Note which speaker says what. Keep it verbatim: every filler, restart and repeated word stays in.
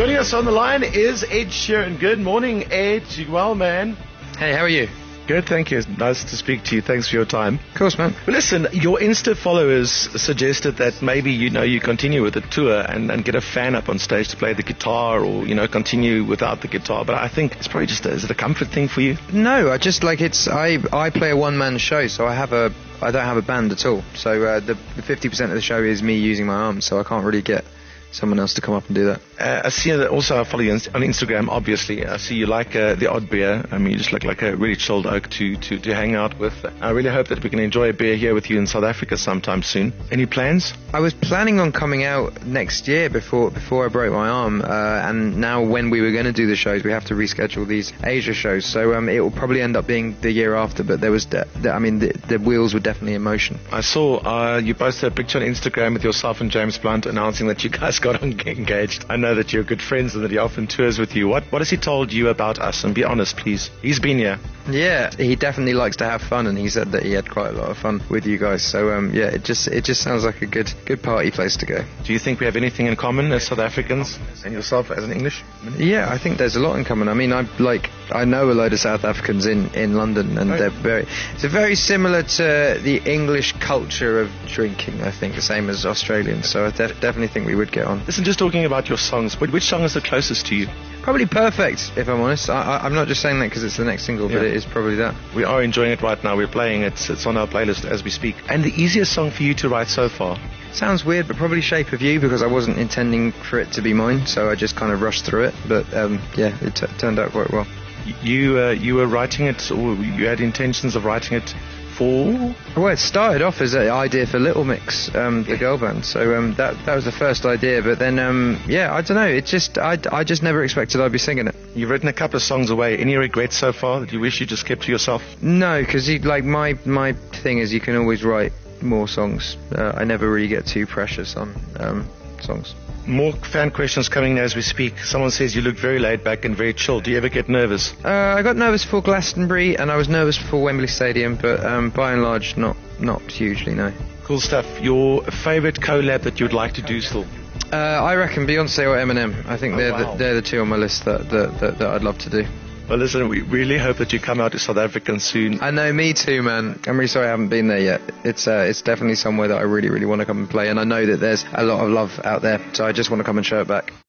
Speaker 1: Joining us on the line is Ed Sheeran. Good morning, Ed. You well, man?
Speaker 2: Hey, how are you?
Speaker 1: Good, thank you. Nice to speak to you. Thanks for your time.
Speaker 2: Of course, man.
Speaker 1: Well, listen, your Insta followers suggested that maybe, you know, you continue with the tour and, and get a fan up on stage to play the guitar, or, you know, continue without the guitar. But I think it's probably just a, is it a comfort thing for you?
Speaker 2: No, I just like it's I I play a one man show, so I have a I don't have a band at all. So uh, the fifty percent of the show is me using my arms, so I can't really get someone else to come up and do that.
Speaker 1: Uh, I see that also. I follow you on Instagram, obviously. I see you like uh, the odd beer. I mean, you just look like a really chilled oak to, to, to hang out with. I really hope that we can enjoy a beer here with you in South Africa sometime soon. Any plans?
Speaker 2: I was planning on coming out next year before before I broke my arm, uh, and now when we were going to do the shows, we have to reschedule these Asia shows. So um, it will probably end up being the year after. But there was, de- de- I mean, the, the wheels were definitely in motion.
Speaker 1: I saw uh, you posted a picture on Instagram with yourself and James Blunt announcing that you guys got engaged. I know that you're good friends and that he often tours with you. What what has he told you about us? And be honest, please. He's been here.
Speaker 2: Yeah, he definitely likes to have fun, and he said that he had quite a lot of fun with you guys. So um, yeah, it just it just sounds like a good good party place to go.
Speaker 1: Do you think we have anything in common as South Africans and yourself as an English?
Speaker 2: Yeah, I think there's a lot in common. I mean, I like I know a load of South Africans in, in London, and right. they're very it's very similar to the English culture of drinking. I think the same as Australians. So I def- definitely think we would get on.
Speaker 1: Listen, just talking about your songs, which song is the closest to you?
Speaker 2: Probably Perfect, if I'm honest. I, I, I'm not just saying that because it's the next single, yeah. But it is probably that.
Speaker 1: We are enjoying it right now. We're playing it. It's on our playlist as we speak. And the easiest song for you to write so far?
Speaker 2: Sounds weird, but probably Shape of You, because I wasn't intending for it to be mine, so I just kind of rushed through it. But um, yeah, it t- turned out quite well.
Speaker 1: You uh, you were writing it, or you had intentions of writing it for?
Speaker 2: Well, it started off as an idea for Little Mix, um, the girl band. So um, that that was the first idea. But then, um, yeah, I don't know. It just I, I just never expected I'd be singing it.
Speaker 1: You've written a couple of songs away. Any regrets so far that you wish you just kept to yourself?
Speaker 2: No, because like my my thing is you can always write more songs. Uh, I never really get too precious on um, songs.
Speaker 1: More fan questions coming as we speak. Someone says you look very laid back and very chill. Do you ever get nervous?
Speaker 2: Uh, I got nervous for Glastonbury, and I was nervous for Wembley Stadium, but um, by and large, not not hugely, no.
Speaker 1: Cool stuff. Your favourite collab that you'd like to do still?
Speaker 2: Uh, I reckon Beyonce or Eminem. I think
Speaker 1: oh,
Speaker 2: they're
Speaker 1: wow.
Speaker 2: the, they're the two on my list that, that, that, that I'd love to do.
Speaker 1: Well, listen, we really hope that you come out to South Africa soon.
Speaker 2: I know, me too, man. I'm really sorry I haven't been there yet. It's uh, it's definitely somewhere that I really, really want to come and play, and I know that there's a lot of love out there, so I just want to come and show it back.